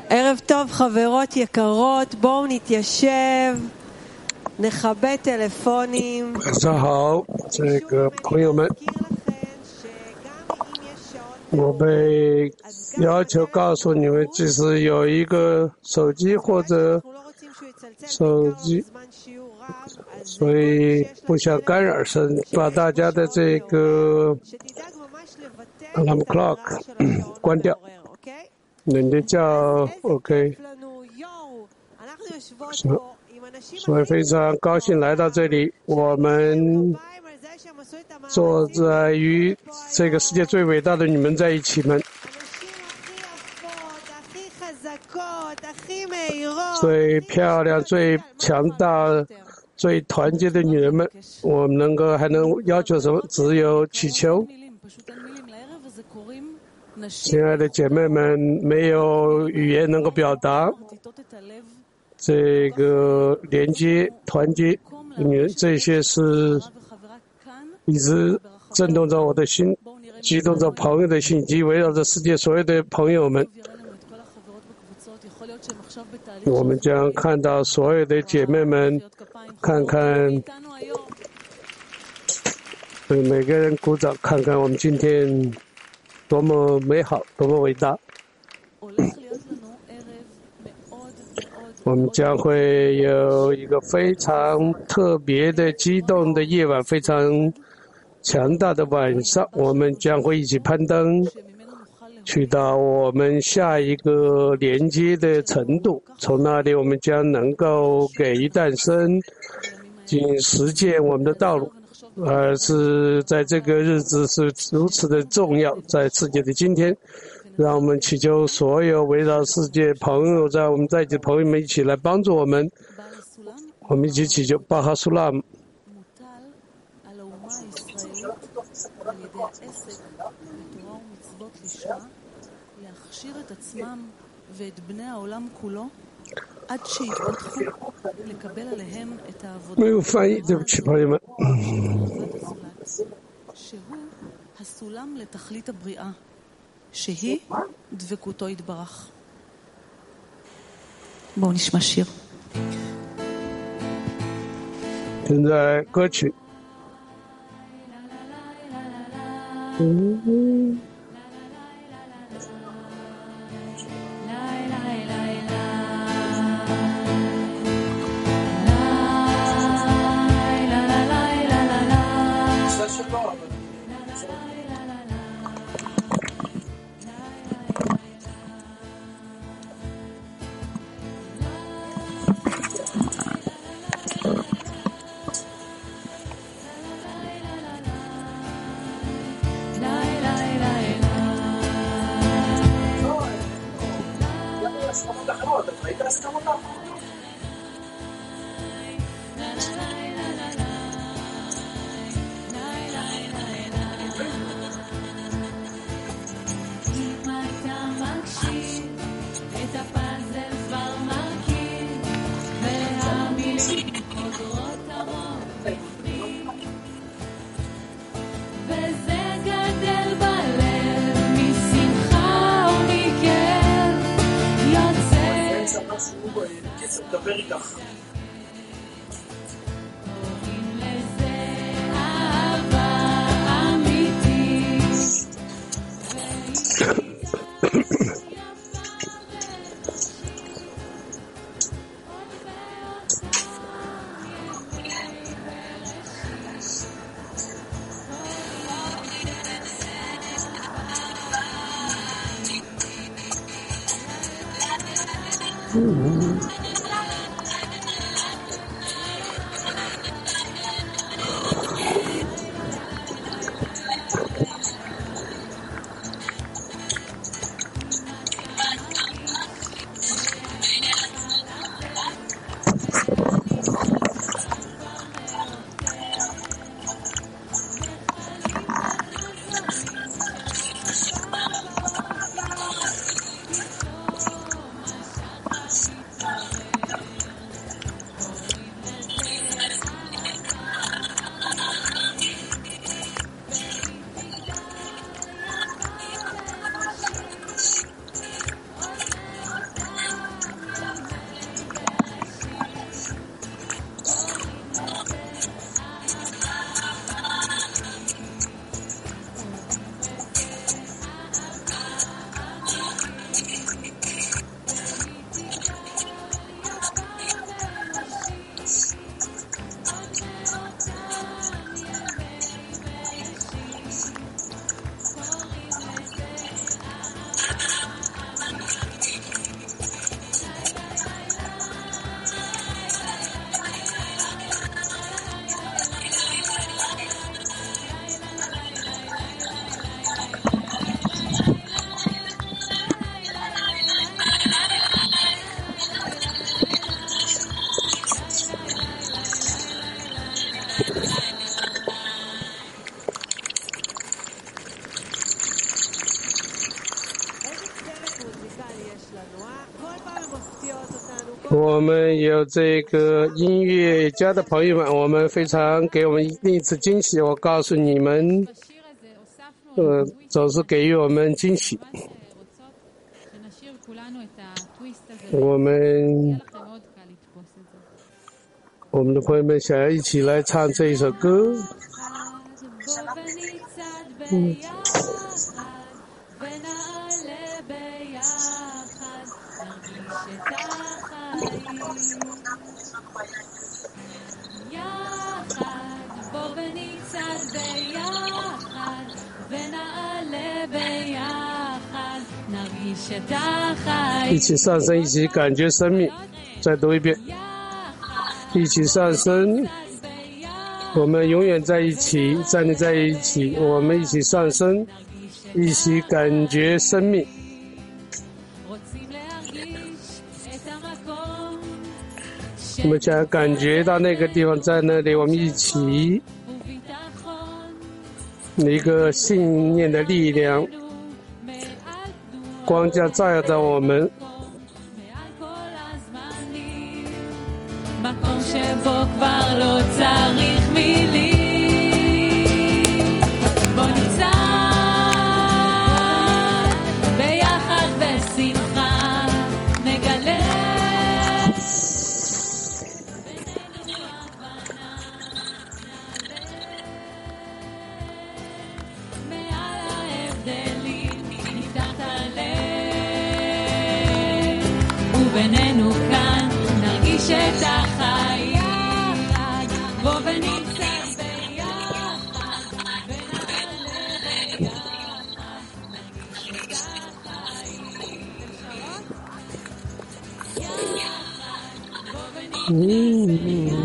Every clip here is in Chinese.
ערב טוב חברות יקרות, בואו נתיישב, נכבה טלפונים. 晚上好，这个朋友们，我被要求告诉你们，即使有一个手机或者手机，所以不想干扰声，把大家的这个 alarm clock 关掉。你的叫 OK， 所以非常高兴来到这里。我们坐在与这个世界最伟大的女们在一起们，最漂亮、最强大、最团结的女人们，我们还能要求什么？只有祈求。亲爱的姐妹们，没有语言能够表达这个连接、团结女人，这些是一直震动着我的心，激动着朋友的心，以及围绕着世界所有的朋友们。我们将看到所有的姐妹们，看看每个人鼓掌，看看我们今天多么美好，多么伟大。我们将会有一个非常特别的激动的夜晚，非常强大的晚上，我们将会一起攀登去到我们下一个连接的程度，从那里我们将能够给予诞生仅实践我们的道路，而是在这个日子是如此的重要，在世界的今天，让我们祈求所有围绕世界朋友，在我们在一起的朋友们一起来帮助我们，我们一起祈求巴哈苏拉姆。没有翻译，对不起，朋友们。 שהיא דבקותו יתברך. בואו נשמע שיר. 现在歌曲。 我们有这个音乐家的朋友们，我们非常给我们另一次惊喜。我告诉你们，总是给予我们惊喜。我们的朋友们想要一起来唱这一首歌。一起上升，一起感觉生命。再读一遍，一起上升，我们永远在一起，站立在一起，我们一起上升，一起感觉生命。我们想感觉到那个地方，在那里我们一起一个信念的力量，光将照耀着我们。 ובינינו כאן נרגיש את החיים יחד, בוא ונצא ביחד, ונעלה ביחד, נרגיש את החיים יחד, בוא ונצא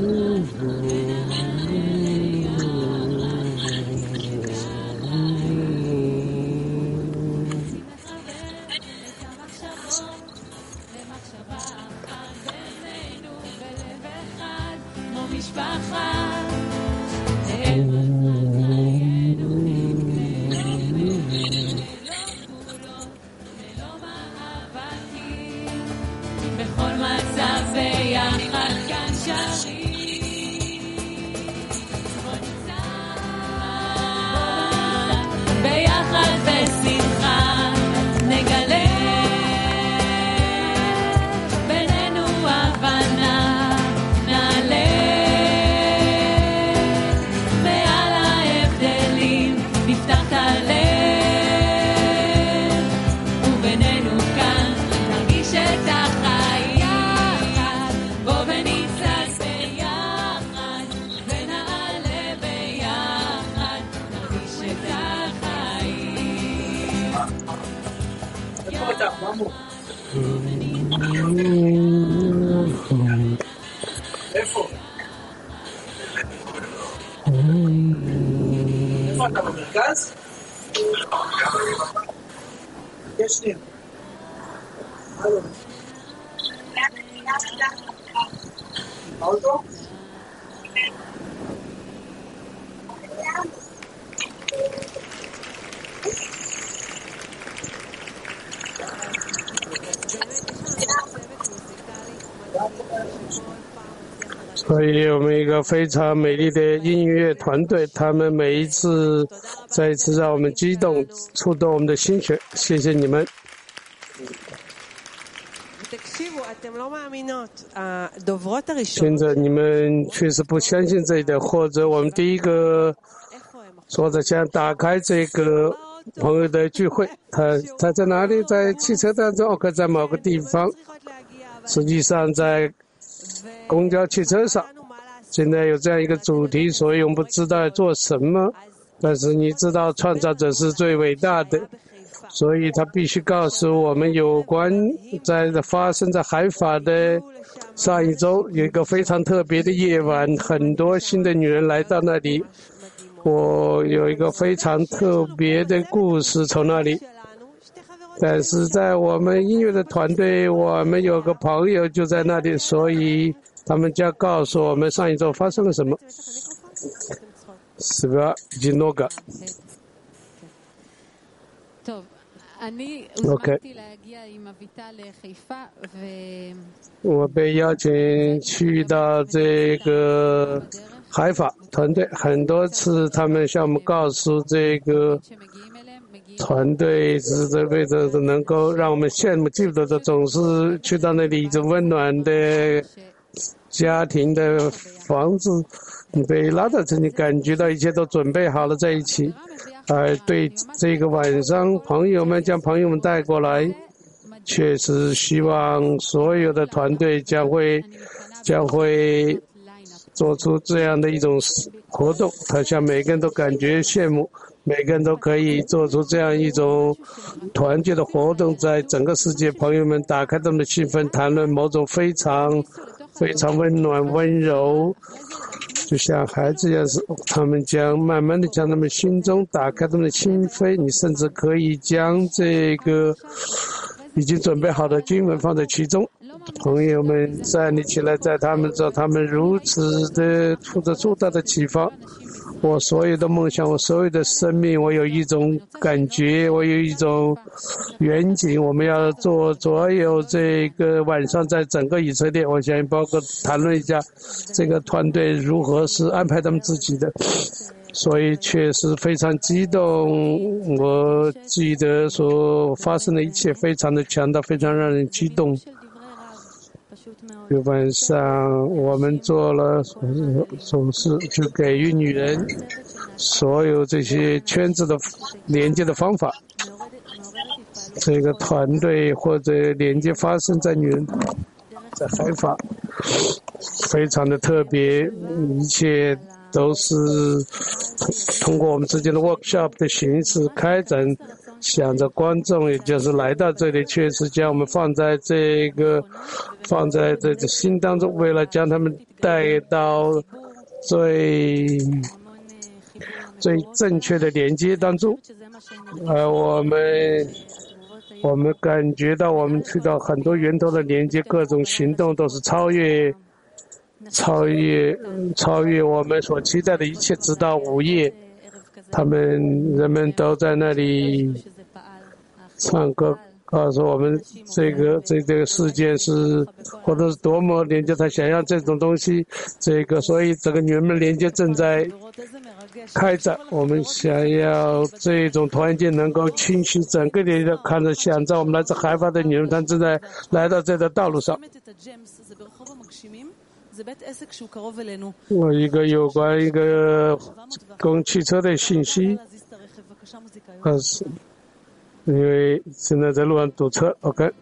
איפה? איפה אתה במרכז? יש שנייה. הלו. האוטו? 所以我们一个非常美丽的音乐团队，他们每一次再一次让我们激动，触动我们的心弦，谢谢你们。现在你们确实不相信这一点，或者我们第一个说着想打开这个朋友的聚会，他在哪里？在汽车当中，可在某个地方，实际上在公交汽车上。现在有这样一个主题，所以我们不知道要做什么，但是你知道创造者是最伟大的，所以他必须告诉我们有关发生在海法的上一周有一个非常特别的夜晚，很多新的女人来到那里。我有一个非常特别的故事从那里，但是在我们音乐的团队，我们有个朋友就在那里，所以他们将告诉我们上一周发生了什么。是吧？吉诺嘎。 OK， 我被邀请去到这个海法团队很多次，他们向我们告诉这个团队是这辈子能够让我们羡慕嫉妒的，总是去到那里一种温暖的家庭的房子，你被拉到这里，感觉到一切都准备好了在一起。对这个晚上，朋友们将朋友们带过来，确实希望所有的团队将会做出这样的一种活动，他向每个人都感觉羡慕，每个人都可以做出这样一种团结的活动，在整个世界，朋友们打开他们的心扉，谈论某种非常温暖温柔，就像孩子一样，他们将慢慢的将他们心中打开他们的心扉，你甚至可以将这个已经准备好的经文放在其中。朋友们站立起来，在他们知道他们如此的负责出大的启发。我所有的梦想，我所有的生命，我有一种感觉，我有一种远景。我们要做所有这个晚上在整个以色列，我想包括谈论一下这个团队如何是安排他们自己的。所以确实非常激动，我记得所发生的一切非常的强大，非常让人激动。晚上我们做了总是去给予女人所有这些圈子的连接的方法，这个团队或者连接发生在女人在海法，非常的特别，一切都是通过我们之间的 workshop 的形式开展，想着观众也就是来到这里，确实将我们放在这个心当中，为了将他们带到最正确的连接当中。我们感觉到我们去到很多源头的连接，各种行动都是超越我们所期待的一切，直到午夜。人们都在那里唱歌，告诉我们这个事件是或者是多么连接他想要这种东西，所以这个女人们连接正在开展。我们想要这种团结能够清晰整个的看着，想着我们来自海法的女人，她正在来到这条道路上。我一个有关一个公汽车的信息，因为现在在路上堵车 ，OK。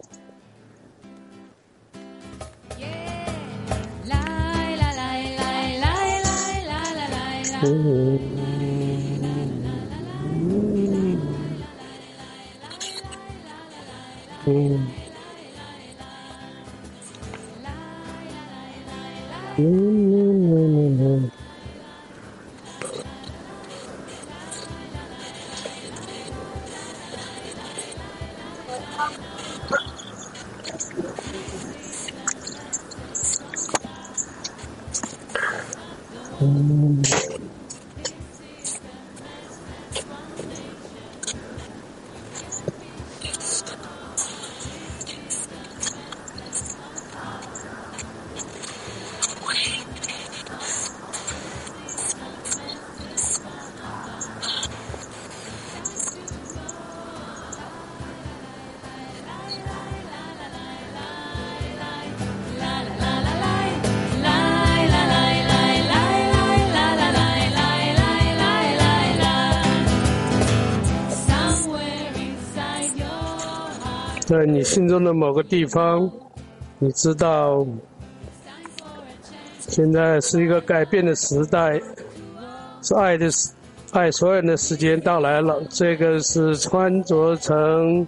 在你心中的某个地方，你知道现在是一个改变的时代，是爱所有人的时间到来了。这个是穿着成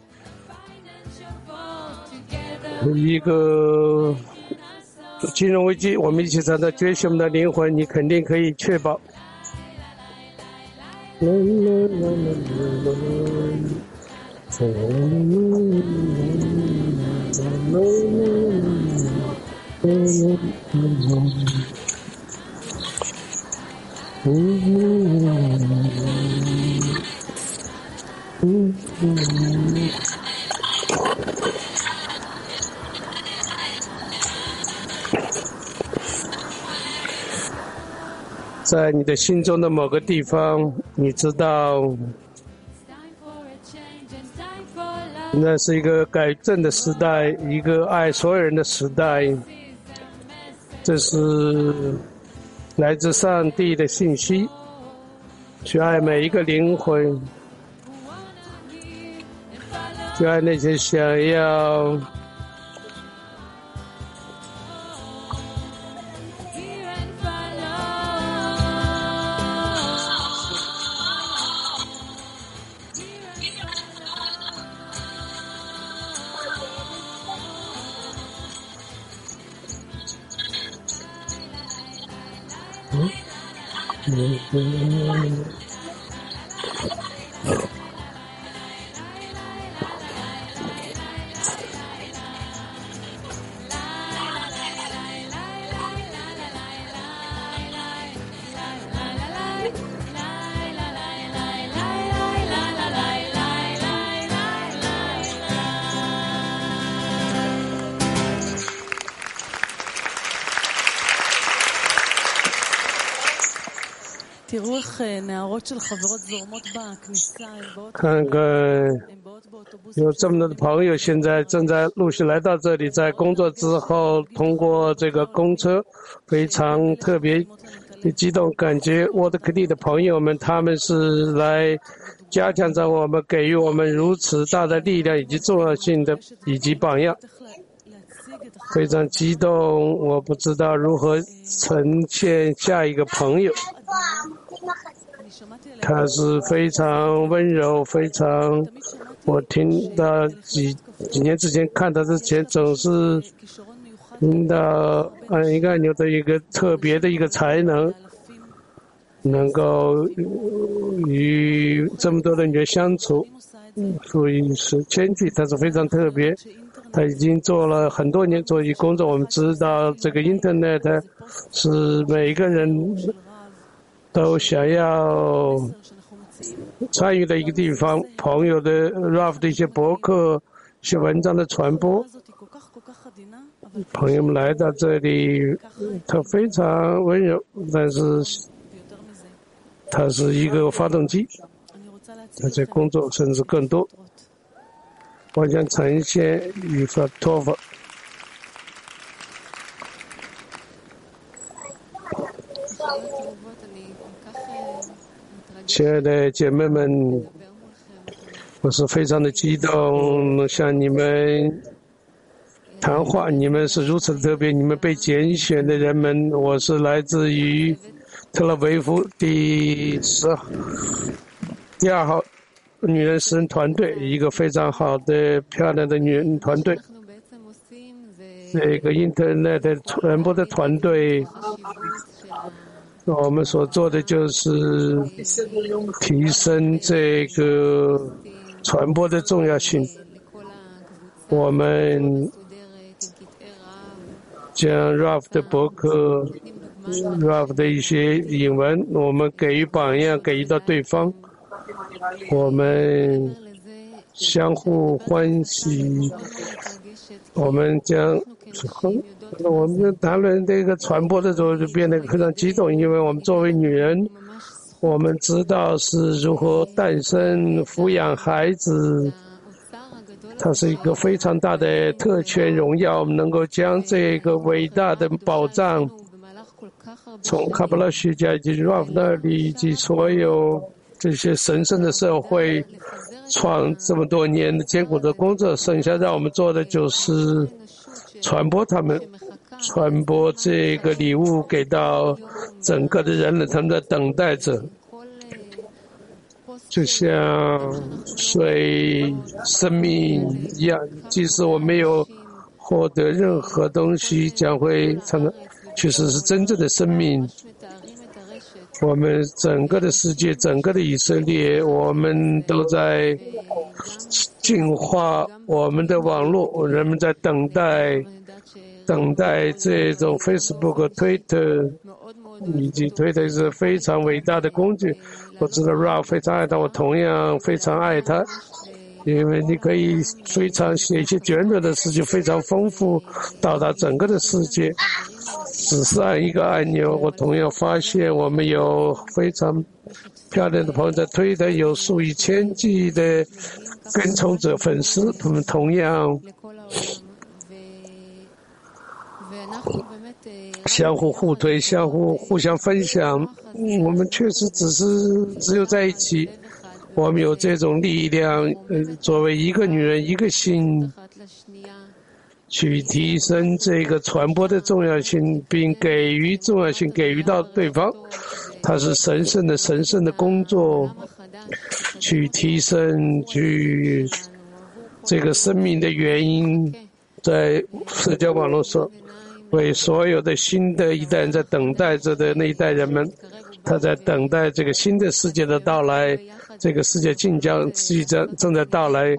一个金融危机，我们一起站在觉醒我们的灵魂，你肯定可以确保。 在你的心中的某个地方，你知道那是一个改正的时代，一个爱所有人的时代。这是来自上帝的信息，去爱每一个灵魂，去爱那些想要看看有这么多的朋友现在正在陆续来到这里，在工作之后通过这个公车，非常特别激动，感觉沃德克利的朋友们，他们是来加强着我们，给予我们如此大的力量以及重要性的以及榜样，非常激动。我不知道如何呈现下一个朋友，他是非常温柔，非常，我听到几年之前看他之前总是听到一个按钮的一个特别的一个才能，能够与这么多的人相处，所以是谦虚，他是非常特别。他已经做了很多年做工作，我们知道这个 Internet 是每一个人都想要参与的一个地方，朋友的 Ralph 的一些博客、一些文章的传播，朋友们来到这里，他非常温柔，但是他是一个发动机，他在工作，甚至更多。我想呈现与法托法。亲爱的姐妹们，我是非常的激动，向你们谈话。你们是如此的特别，你们被拣选的人们。我是来自于特拉维夫第2号女人诗人团队，一个非常好的、漂亮的女人团队。这个 Internet 传播的团队，我们所做的就是提升这个传播的重要性。我们将 Ralph 的博客、Ralph 的一些引文，我们给予榜样，给予到对方。我们相互欢喜，我们谈论这个传播的时候就变得非常激动，因为我们作为女人，我们知道是如何诞生、抚养孩子，它是一个非常大的特权荣耀。我们能够将这个伟大的宝藏，从卡巴拉学家以及 Ralph 那里以及所有这些神圣的社会创这么多年的艰苦的工作，剩下让我们做的就是传播他们，传播这个礼物给到整个的人类，他们在等待着，就像水生命一样，即使我没有获得任何东西，将会产生，确实是真正的生命。我们整个的世界，整个的以色列，我们都在净化我们的网络，人们在等待这种 Facebook、Twitter， 以及 Twitter 是非常伟大的工具。我知道 Ralph 非常爱他，我同样非常爱他，因为你可以非常写一些简短的事情，非常丰富，到达整个的世界。 指上一个按钮，我同样发现我们有非常漂亮的朋友在推特，有数以千计的跟从者粉丝，他们同样相互互推，互相分享。我们确实只有在一起，我们有这种力量，作为一个女人一个心，去提升这个传播的重要性，并给予重要性，给予到对方。它是神圣的工作，去提升，去这个生命的原因，在社交网络上，为所有的新的一代人在等待着的那一代人们，他在等待这个新的世界的到来，这个世界正在到来。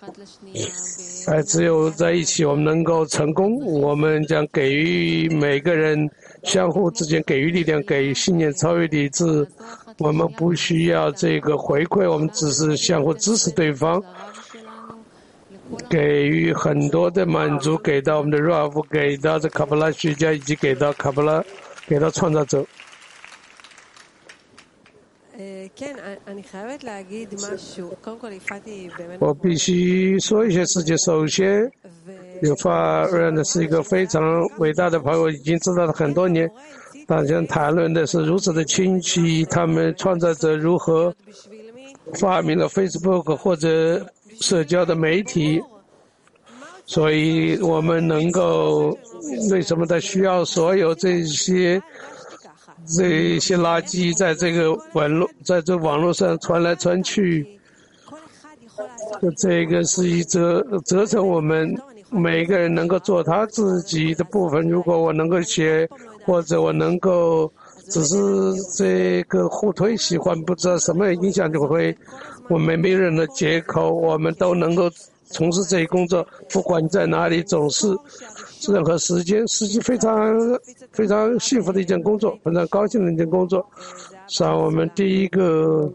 只有在一起我们能够成功，我们将给予每个人相互之间给予力量，给予信念，超越理智。我们不需要这个回馈，我们只是相互支持对方，给予很多的满足，给到我们的 Rav， 给到这卡巴拉学家，以及给到卡巴拉，给到创造者。我必须说一些事情。首先，有发人的是一个非常伟大的朋友，已经知道了很多年。大家谈论的是如此的清晰，他们创造者如何发明了 Facebook 或者社交的媒体，所以我们能够为什么他需要所有这些垃圾在这个网络上传来传去，这个是一责成我们每个人能够做他自己的部分。如果我能够写，或者我能够只是这个互推喜欢，不知道什么影响就会，我们没有任何借口，我们都能够从事这一工作，不管你在哪里，总是任何时间，是非常幸福的一件工作，非常高兴的一件工作。像我们第一个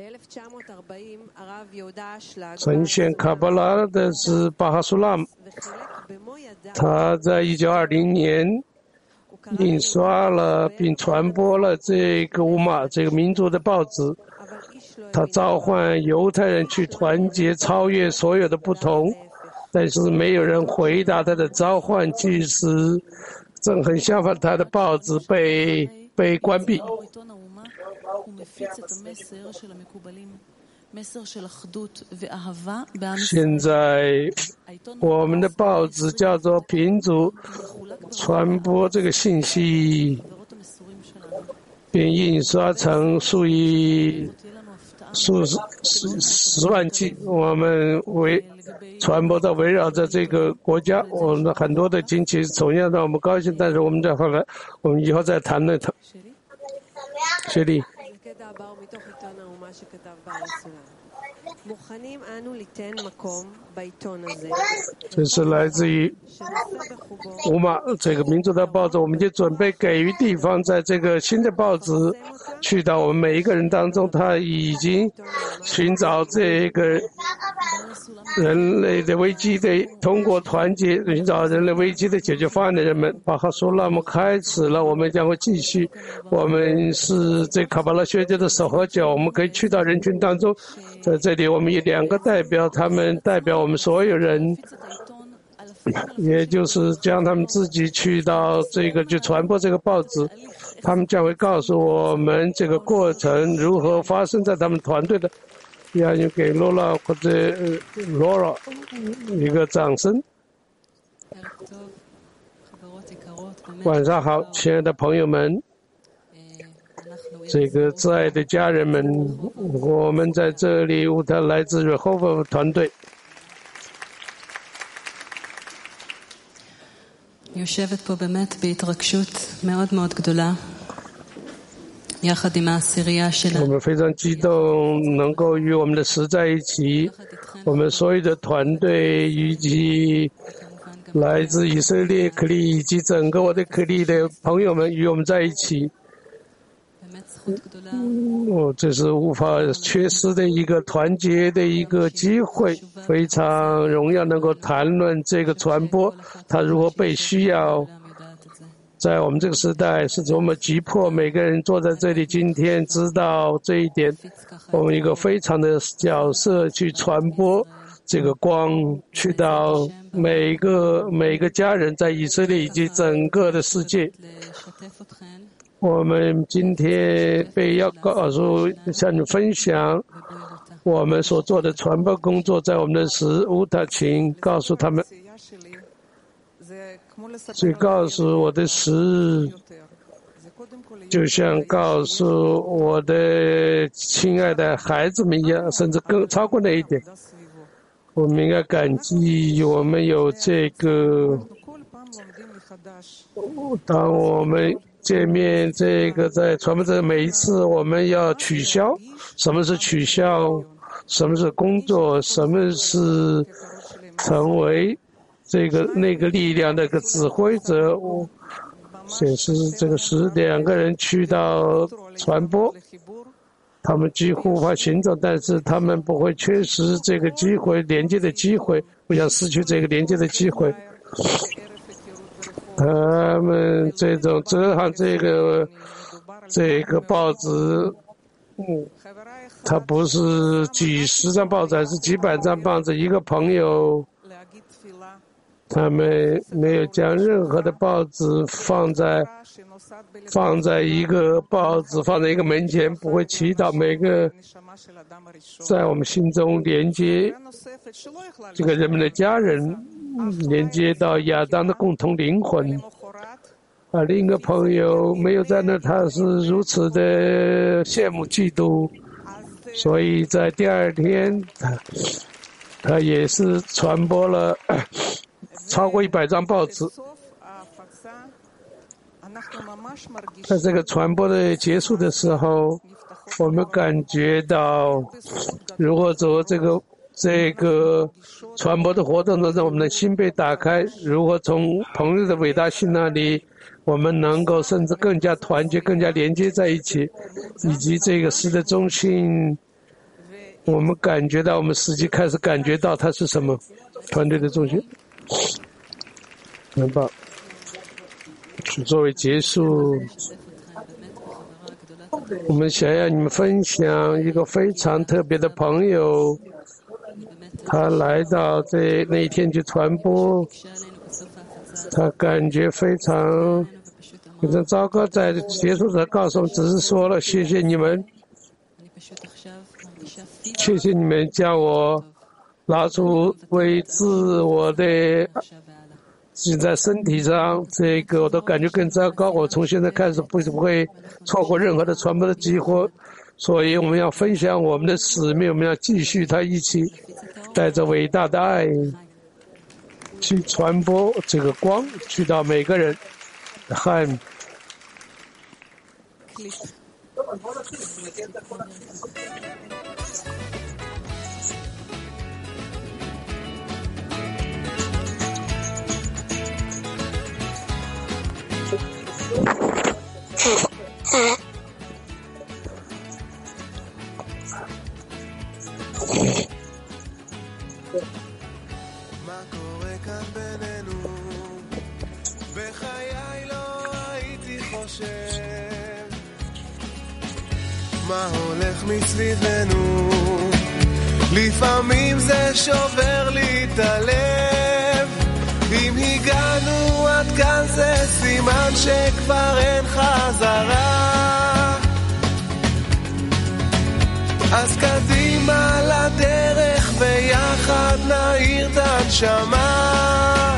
呈现卡巴拉的是巴哈苏拉姆，他在1920年印刷了并传播了这个乌玛这个民族的报纸，他召唤犹太人去团结，超越所有的不同，但是没有人回答他的召唤，即使正很相反，他的报纸被关闭。现在我们的报纸叫做民族，传播这个信息，并印刷成数十万计，我们传播到围绕着这个国家，我们的很多的惊奇同样让我们高兴，但是我们以后再谈论它。学弟，这是来自于乌玛这个民族的报纸，我们就准备给予地方，在这个新的报纸去到我们每一个人当中，他已经寻找这个人类的危机的，通过团结寻找人类危机的解决方案的人们。巴哈苏拉姆开始了，我们将会继续。我们是这卡巴拉学家的手和脚，我们可以去到人群当中。在这里，我们有2个代表，他们代表我们所有人，也就是将他们自己去到这个去传播这个报纸。他们将会告诉我们这个过程如何发生在他们团队的。要给罗拉或者罗拉一个掌声。晚上好，亲爱的朋友们，这个挚爱的家人们，我们在这里，他来自 Rehoboth 团队。 יושבת פה באמת בהתרגשות מאוד מאוד גדולה. 我们非常激动，能够与我们的10在一起，我们所有的团队以及来自以色列克利以及整个我的克利的朋友们与我们在一起。这是无法缺失的一个团结的一个机会，非常荣耀能够谈论这个传播，它如何被需要。 在我们这个时代是多么急迫，每个人坐在这里，今天知道这一点，我们一个非常的角色去传播这个光，去到每个家人在以色列以及整个的世界。我们今天被要告诉向你分享我们所做的传播工作，在我们的使乌塔群告诉他们，去告诉我的使，就像告诉我的亲爱的孩子们一样，甚至更超过那一点。我们应该感激我们有这个，当我们见面这个在传播这每一次，我们要取消。什么是取消？什么是工作？什么是成为这个那个力量的一个指挥者？显示这个是两个人去到传播，他们几乎无法行走，但是他们不会缺失这个机会，连接的机会，不想失去这个连接的机会。他们这种这个报纸，它不是几十张报纸，还是几百张报纸。一个朋友，他们没有将任何的报纸放在一个报纸放在一个门前，不会祈祷每个在我们心中连接这个人们的家人，连接到亚当的共同灵魂。另一个朋友没有在那，他是如此的羡慕嫉妒，所以在第二天他也是传播了超过100张报纸。在这个传播的结束的时候，我们感觉到，如果走这个传播的活动中，让我们的心被打开，如何从朋友的伟大性那里，我们能够甚至更加团结、更加连接在一起，以及这个事的中心，我们感觉到，我们实际开始感觉到它是什么？团队的中心。很棒。作为结束，我们想要你们分享一个非常特别的朋友，他来到那一天去传播，他感觉非常糟糕，在结束时告诉我们，只是说了谢谢你们，谢谢你们叫我拿出为自我的现在身体上这个我都感觉更糟糕，我从现在开始不会错过任何的传播的机会，所以我们要分享我们的使命，我们要继续他一起带着伟大的爱去传播这个光，去到每个人和 מה קורה כאן בינינו? בחיי לא הייתי חושב מה הולך מסביבנו. לפעמים זה שובר לי את הלב. אם הגענו עד כאן זה סימן שכבר אין חזרה. אז קדימה לדרך ביחד נעיר את הנשמה.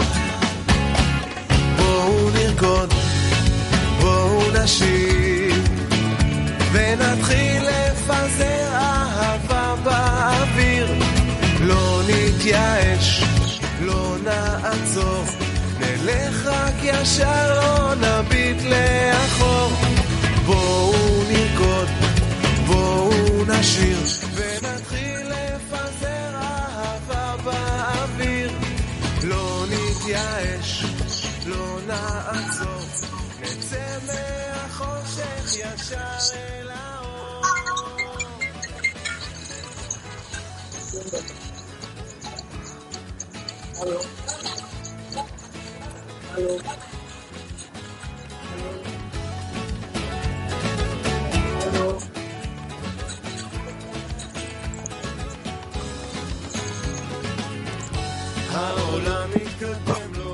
בואו נרקוד, בואו נשיר ונתחיל לפזר אהבה באוויר. לא נתייאש, לא נעצור, נלך רק ישר, לא נביט לאחור. בואו נרקוד, בואו נשיר ונתחיל לפזר אהבה באוויר. לא נתייאש, לא נעצור, נצא מהחושך ישר אל האור. Hello. העולם מתקדם לו,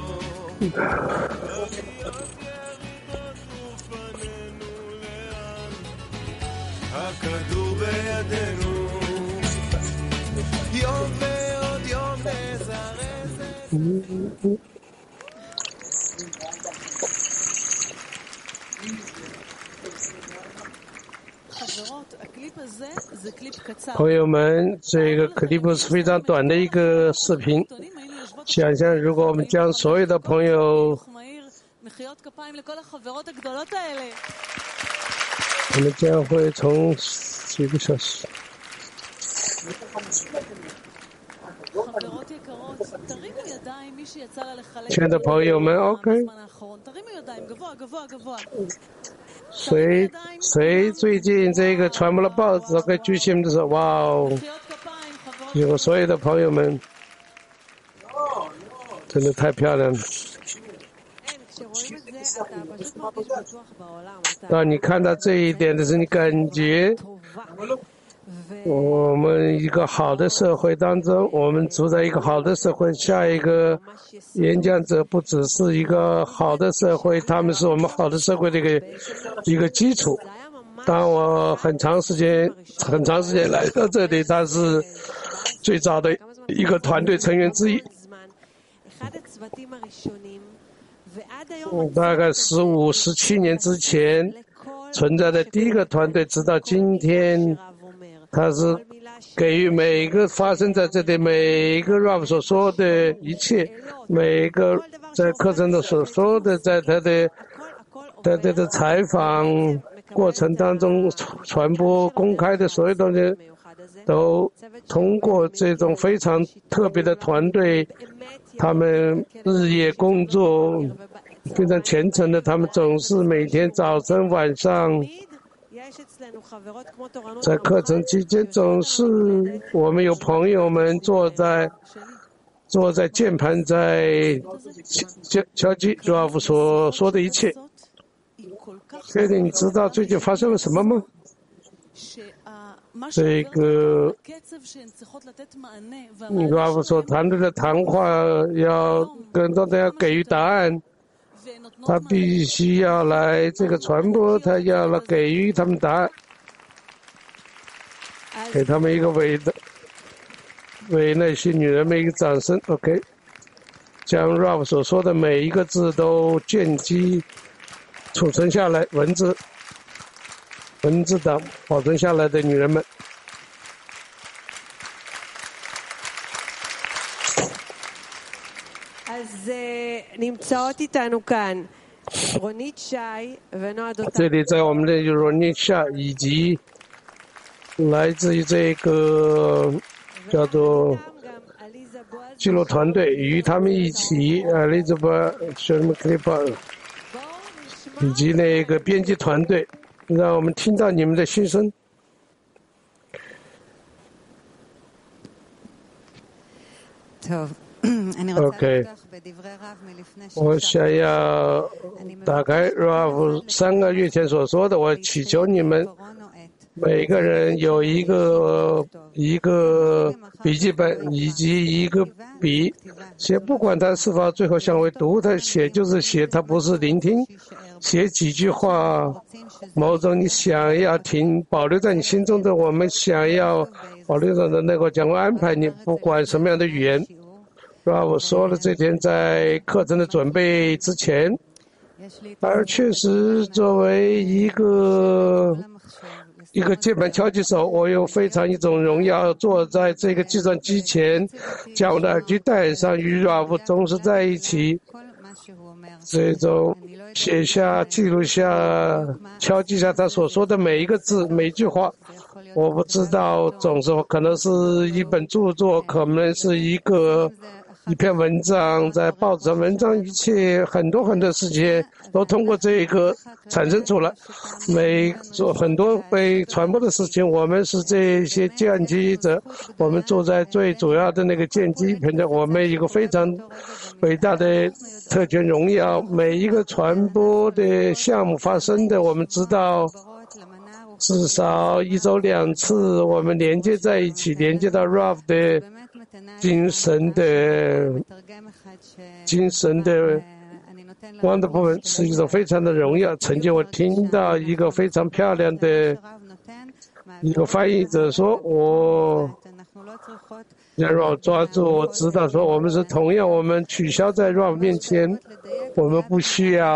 הכדור בידינו, יום ועוד יום נזרז. 朋友们，这个clip是非常短的一个视频。想象如果我们将所有的朋友，我们将会从几个小时。亲爱的朋友们 ，OK。谁最近这个传播了报纸可以举起的时候，哇哦！有所有的朋友们，真的太漂亮了。当你看到这一点的时候，你感觉我们一个好的社会当中，我们处在一个好的社会。下一个演讲者不只是一个好的社会，他们是我们好的社会的一个基础。当我很长时间来到这里，他是最早的一个团队成员之一。大概15、17年之前存在的第一个团队，直到今天，他是给予每一个发生在这里每一个 Rav 所说的一切，每一个在课程中所说的，在他的采访过程当中传播公开的所有东西，都通过这种非常特别的团队，他们日夜工作，非常虔诚的，他们总是每天早晨晚上在课程期间，总是我们有朋友们坐在键盘在敲击 Rav 所说的一切。菲利，你知道最近发生了什么吗？这个Rav 所谈的谈话要跟大家给予答案，他必须要来这个传播，他要来给予他们答案，给他们一个为那些女人们一个掌声。 OK， 将 Rav 所说的每一个字都卷积储存下来，文字档保存下来的女人们。这里在我们的 Ronit Shah 以及来自于这个叫做记录团队，与他们一起Elizabeth Clipper 以及那个编辑团队，让我们听到你们的心声。OK， 我想要打开 Rav 3个月前所说的，我祈求你们每个人有一个笔记本以及一个笔，写不管他是否最后想为读，他写就是写，他不是聆听。写几句话，某种你想要听保留在你心中的，我们想要保留着的那个将会安排你，不管什么样的语言。我说了这天在课程的准备之前，而确实作为一个键盘敲击手，我有非常一种荣耀，坐在这个计算机前，将我的耳机戴上，与 Rav 总是在一起，这种写下、记录下、敲击下他所说的每一个字、每一句话。我不知道，总是可能是一本著作，可能是一篇文章，在报纸上文章，一切很多事情都通过这个产生出来。很多被传播的事情，我们是这些剑击者，我们坐在最主要的那个剑击平台，我们一个非常伟大的特权荣耀。每一个传播的项目发生的，我们知道至少1周2次，我们连接在一起，连接到 Rav 的精神的光的部分，是一种非常的荣耀。曾经我听到一个非常漂亮的一个翻译者说，我让 Rav 抓住，我知道说我们是同样，我们取消在 Rav 面前，我们不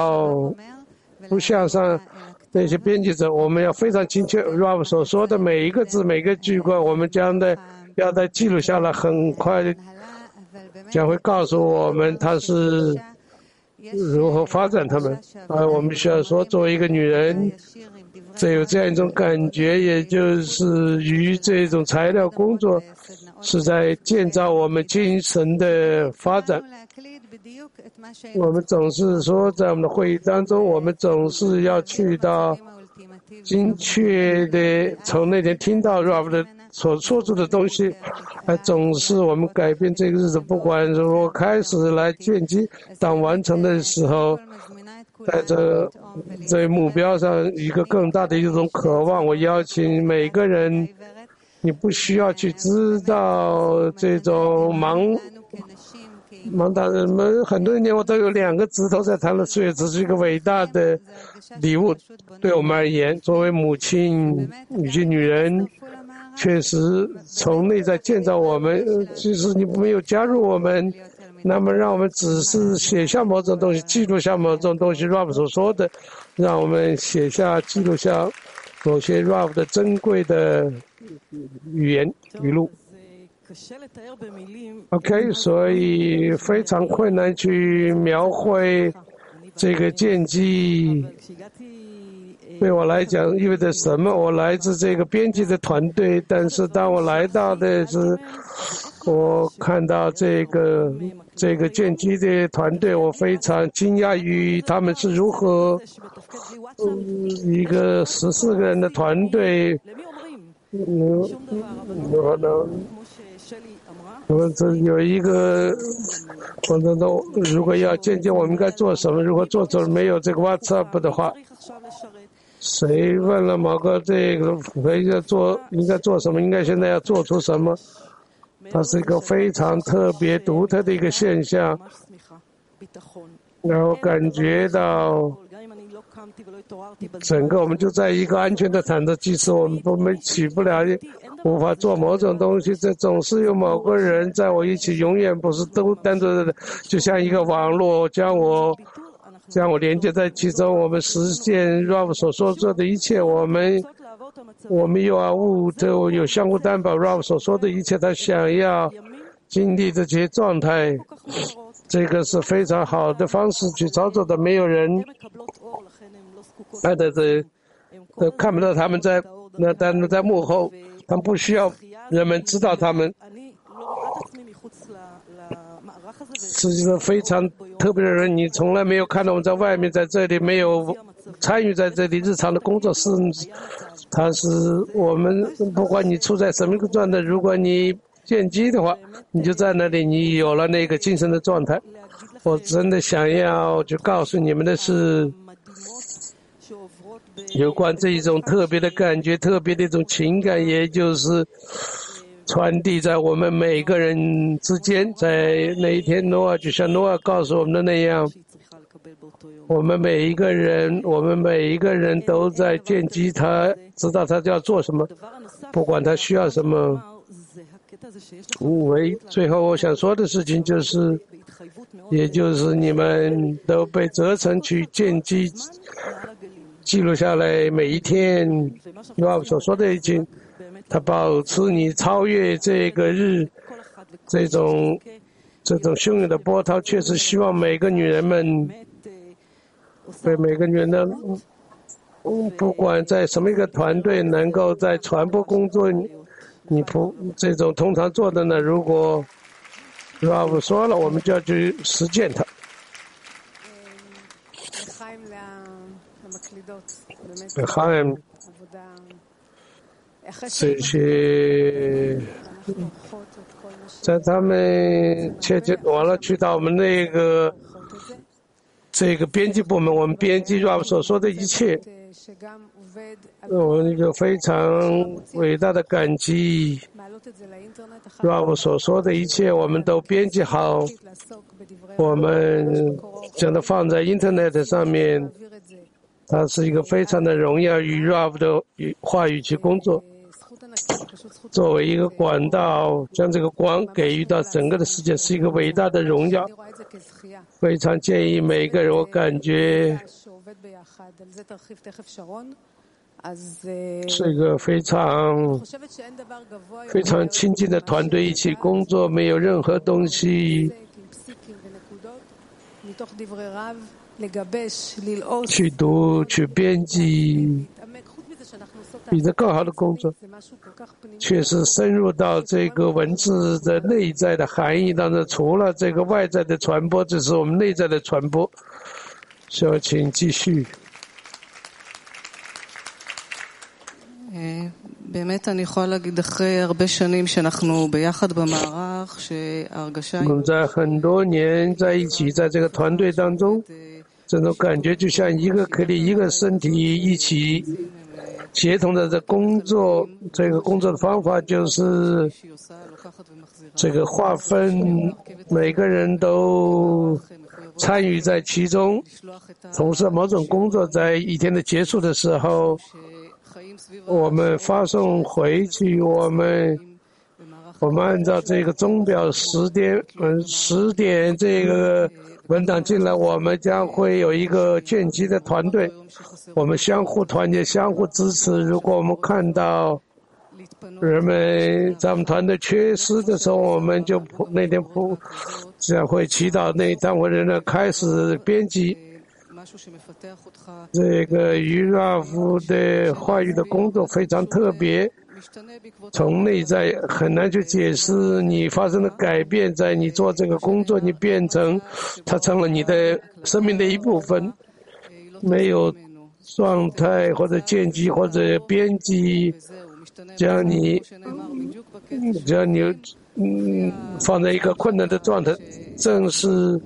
像上那些编辑者，我们要非常精确 Rav 所说的每一个字每个句话，我们将的要再记录下来，很快将会告诉我们他是如何发展他们。我们需要说，作为一个女人，有这样一种感觉，也就是与这种材料工作是在建造我们精神的发展。我们总是说，在我们的会议当中，我们总是要去到精确的从那天听到 Rav 的所说出的东西，总是我们改变这个日子。不管如果开始来建基，当完成的时候，在这目标上一个更大的一种渴望。我邀请每个人，你不需要去知道这种盲大人们，很多年我都有2个指头在谈论岁月，这是一个伟大的礼物对我们而言。作为母亲，有些女人确实从内在建造我们。即使你没有加入我们，那么让我们只是写下某种东西，记录下某种东西 Rav 所说的，让我们写下记录下某些 Rav 的珍贵的语言语录。OK， 所以非常困难去描绘这个建基对我来讲意味着什么。我来自这个编辑的团队，但是当我来到的是，我看到这个建基的团队，我非常惊讶于他们是如何一个14个人的团队这有一个过程中，如果要见我们应该做什么，如果做成没有这个 WhatsApp 的话，谁问了某个这个应该做什么，应该现在要做出什么，它是一个非常特别独特的一个现象。然后感觉到整个我们就在一个安全的毯子，即使我们起不了，无法做某种东西，这总是有某个人在我一起，永远不是都单独的，就像一个网络将我连接在其中。我们实践 Rav 所说做的一切，我们有相互担保 Rav 所说的一切，他想要经历这些状态，这个是非常好的方式去操作的。没有人看不到他们但是在幕后，他们不需要人们知道他们。实际上非常特别的人，你从来没有看到我们在外面，在这里没有参与在这里日常的工作室。他是我们，不管你处在什么一个状态，如果你见机的话，你就在那里，你有了那个精神的状态。我真的想要就告诉你们的是，有关这一种特别的感觉，特别的一种情感，也就是传递在我们每个人之间。在那一天，就像诺亚告诉我们的那样，我们每一个人都在见机，他知道他要做什么，不管他需要什么。最后我想说的事情就是，也就是你们都被责成去见机，记录下来每一天Rav所说的一切，他保持你超越这个这种汹涌的波涛。确实希望每个女人的不管在什么一个团队，能够在传播工作，你这种通常做的呢，如果Rav说了，我们就要去实践它。 这些在他们切接完了去到我们这个编辑部门，我们编辑 Rav 所说的一切，我们一个非常伟大的感激。Rav 所说的一切我们都编辑好，我们将它放在 Internet 上面，它是一个非常的荣耀与 Rav 的话语去工作，作为一个管道将这个光给予到整个的世界，是一个伟大的荣耀。非常建议每个人，我感觉是一个非常亲近的团队一起工作，没有任何东西去读去编辑，比这更好的工作，确实深入到这个文字的内在的含义当中，除了这个外在的传播，这是我们内在的传播。所以请继续。 באמת אני יכולה להגיד אחרי הרבה שנים שאנחנו ביחד במערך שההרגשה 我们在很多年在一起，在这个团队当中，这种感觉就像一个颗粒一个身体一起协同的这工作。这个工作的方法就是这个划分，每个人都参与在其中，从事某种工作，在一天的结束的时候，我们发送回去，我们按照这个钟表10点这个文档进来，我们将会有一个卷积的团队，我们相互团结，相互支持。如果我们看到人们在我们团队缺失的时候，我们就那天将会祈祷，那当会人呢开始编辑。这个于拉夫的话语的工作非常特别，从内在很难去解释。你发生了改变，在你做这个工作，你它成了你的生命的一部分。没有状态或者剪辑或者编辑将你放在一个困难的状态，正是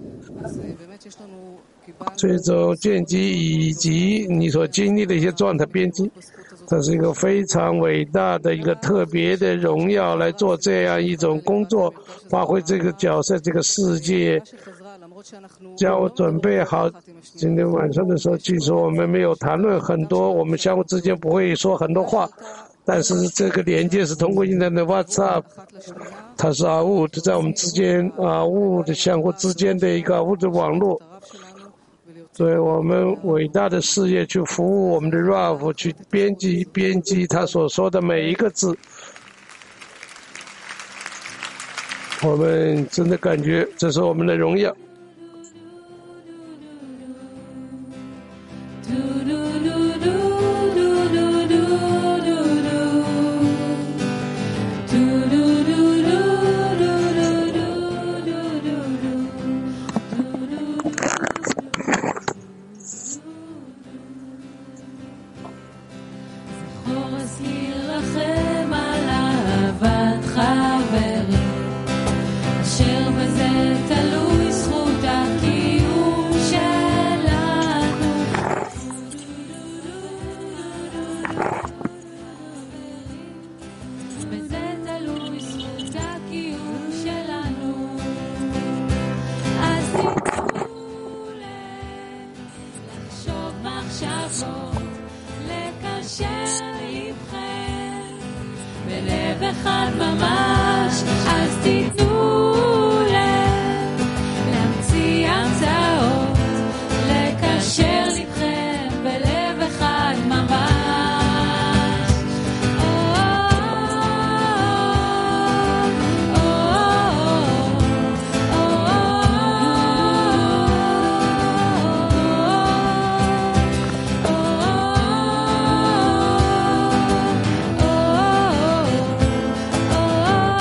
这种剪辑以及你所经历的一些状态编辑，这是一个非常伟大的一个特别的荣耀，来做这样一种工作，发挥这个角色。这个世界将我准备好今天晚上的时候，据说我们没有谈论很多，我们相互之间不会说很多话，但是这个连接是通过现在的 WhatsApp， 它是物在我们之间物的相互之间的一个物质网络。所以我们伟大的事业去服务我们的 Rav， 去编辑他所说的每一个字。我们真的感觉这是我们的荣耀。 Oh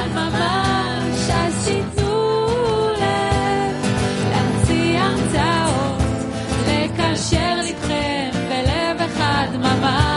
ממש, אז תיתנו לב להמציא המצאות, לקשר לבכם בלב אחד ממש.